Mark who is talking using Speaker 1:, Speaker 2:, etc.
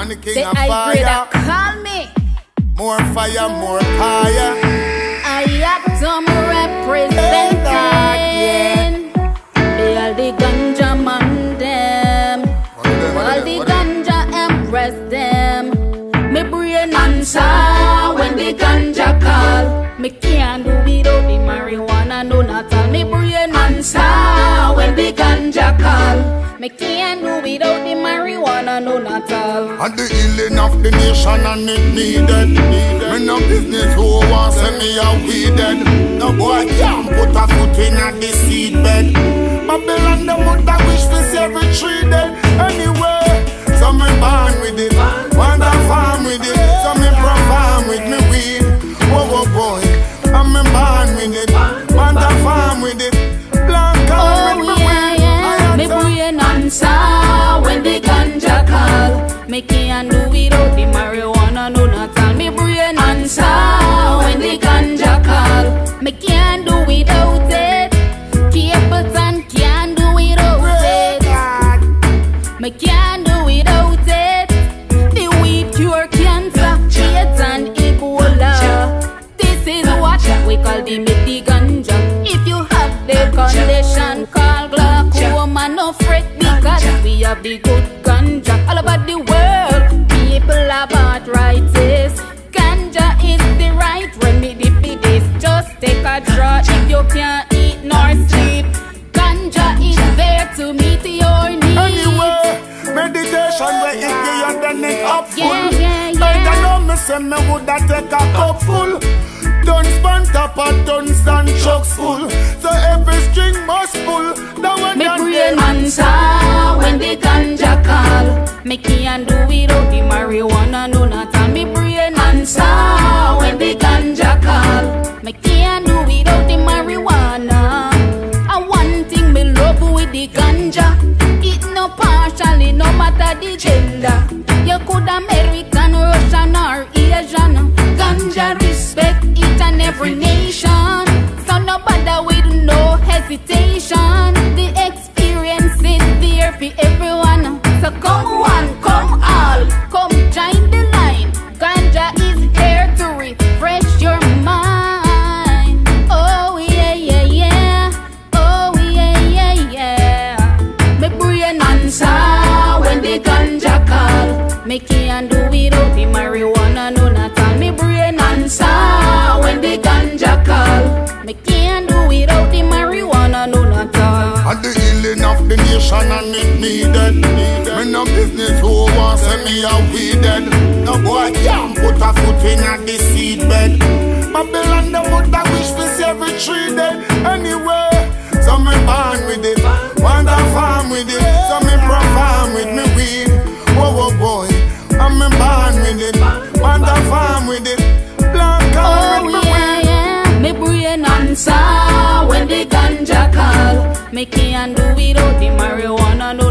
Speaker 1: and the king
Speaker 2: the
Speaker 1: of fire.
Speaker 2: Call me.
Speaker 1: More fire, more fire.
Speaker 2: I am representing all the ganja man them. All the ganja empress them. Me brain answer when the ganja call. Me can't do without the marijuana, no not all. Me brain answer when the ganja call. Me can't do without the marijuana, no not all.
Speaker 1: And the healing of the nation and it needed. Me no business who wants to me a weeded. No boy can't put a foot in a the seed bed. Babylon the mother wish to see every tree dead. Anyway, so me born with it, want to farm with it. So me perform with me weed. Whoa, whoa, boy, I'm me born with it, want to farm with it. Blank out with me weed.
Speaker 2: Me brain answer when the ganja call. Me can't do without the marijuana, no not all. Me brain answer when the ganja call. Me can't do without it. Capleton can't do without it. Me can't do without it. The weed cure cancer, AIDS and Ebola. This is what we call the midi ganja. If you have the condition called glaucoma, no fret because we have the good ganja. All about the world, people have arthritis. Ganja is the right remedy for this. Just take a draw if you can't eat nor sleep. Ganja is there to meet your needs.
Speaker 1: Anyway, meditation where it give you the neck up full.
Speaker 2: Yeah.
Speaker 1: I know me say me woulda take a cup full. Tons pan top and tons and chucks full. So every string must pull. That one
Speaker 2: Me
Speaker 1: and
Speaker 2: brain
Speaker 1: then
Speaker 2: answer when the ganja call. Me can't do without the marijuana, no not all. Me brain answer when the ganja call. Me can't do without the marijuana. And one thing me love with the ganja, it no partially, no matter the gender. You could American, Russian or Asian. Ganja respect each and every nation. So no bother with no hesitation. The experience is there for everyone. So come one, come all, come join the line. Ganja is here to refresh your mind. Oh yeah, yeah, yeah. Oh yeah, yeah, yeah. Me brain answer when the ganja call. Me can't do without the marijuana, no not all. Me brain answer when the ganja call. Me can't do without the marijuana, no not all.
Speaker 1: and the healing of the nation and it needed. Me no business who wants to me a weeded. No boy can't put a foot in a the seed bed. Babylon the mother wish to see every tree dead. Anyway, so me born with it, want to farm with it. So me perform with me weed. Whoa, whoa, boy, I'm me born with it, want to farm with it. Blank out with me weed.
Speaker 2: Me brain answer when the ganja call. Me can't do without the marijuana, no